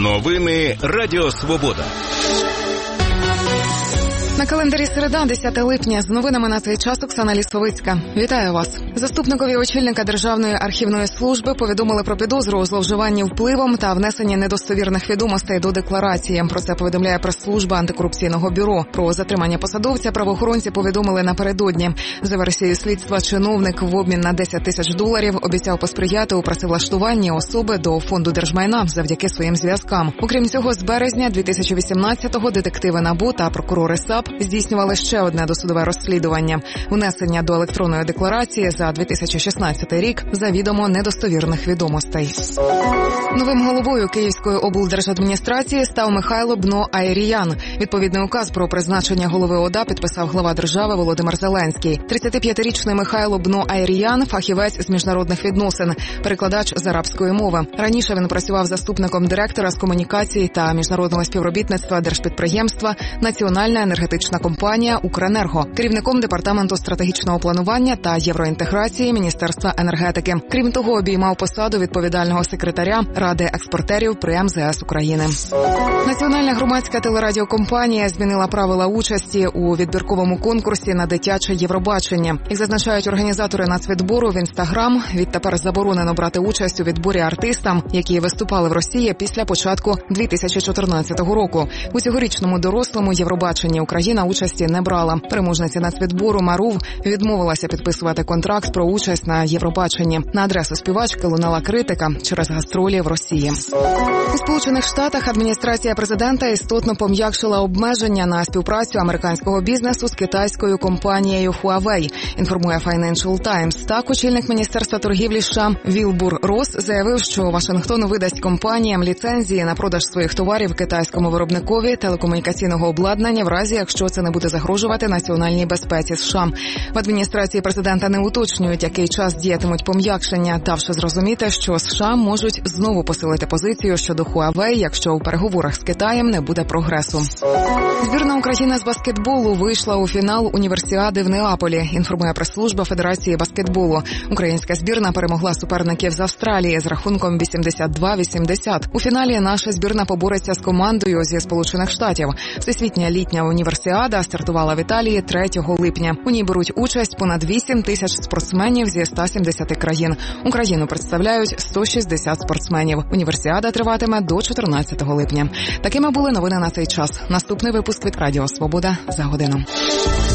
Новини Радіо Свобода. На календарі середа, 10 липня. З новинами на цей час Оксана Лісовицька. Вітаю вас. Заступникові очільника Державної архівної служби повідомили про підозру у зловживанні впливом та внесенні недостовірних відомостей до декларації. Про це повідомляє прес-служба антикорупційного бюро. Про затримання посадовця правоохоронці повідомили напередодні. За версією слідства, чиновник в обмін на $10 тисяч обіцяв посприяти у працевлаштуванні особи до фонду держмайна завдяки своїм зв'язкам. Окрім цього, з березня 2018-го детективи НАБУ та прокурори САП здійснювали ще одне досудове розслідування – внесення до електронної декларації за 2016 рік завідомо недостовірних відомостей. Новим головою Київської облдержадміністрації став Михайло Бно Аєріян. Відповідний указ про призначення голови ОДА підписав глава держави Володимир Зеленський. 35-річний Михайло Бно Аєріян – фахівець з міжнародних відносин, перекладач з арабської мови. Раніше він працював заступником директора з комунікацій та міжнародного співробітництва держпідприємства «Національна енергетична компанія Укренерго», керівником департаменту стратегічного планування та євроінтеграції Міністерства енергетики. Крім того, обіймав посаду відповідального секретаря Ради експортерів при МЗС України. Національна громадська телерадіокомпанія змінила правила участі у відбірковому конкурсі на дитяче Євробачення. Як зазначають організатори нацвідбору в Інстаграм, відтепер заборонено брати участь у відборі артистам, які виступали в Росії після початку 2014 року. У цьогорічному дорослому Євробаченні Україна участі не брала. Переможниця нацвідбору Марув відмовилася підписувати контракт про участь на Євробаченні. На адресу співачки лунала критика через гастролі в Росії. У Сполучених Штатах адміністрація президента істотно пом'якшила обмеження на співпрацю американського бізнесу з китайською компанією Huawei, інформує Financial Times. Так, очільник Міністерства торгівлі США Вілбур Росс заявив, що Вашингтон видасть компаніям ліцензії на продаж своїх товарів китайському виробникові телекомунікаційного обладнання в разі, якщо це не буде загрожувати національній безпеці США. В адміністрації президента не уточнюють, який час діятимуть пом'якшення, давши зрозуміти, що США можуть знову посилити позицію щодо Huawei, якщо у переговорах з Китаєм не буде прогресу. Збірна України з баскетболу вийшла у фінал універсіади в Неаполі, інформує прес-служба Федерації баскетболу. Українська збірна перемогла суперників з Австралії з рахунком 82-80. У фіналі наша збірна побореться з командою зі Сполучених Штатів. Всесвітня літня універсіада стартувала в Італії 3 липня. У ній беруть участь понад 8 тисяч спортсменів зі 170 країн. Україну представляють 160 спортсменів. Універсіада триватиме до 14 липня. Такими були новини на цей час. Наступний випуск від Радіо Свобода за годину.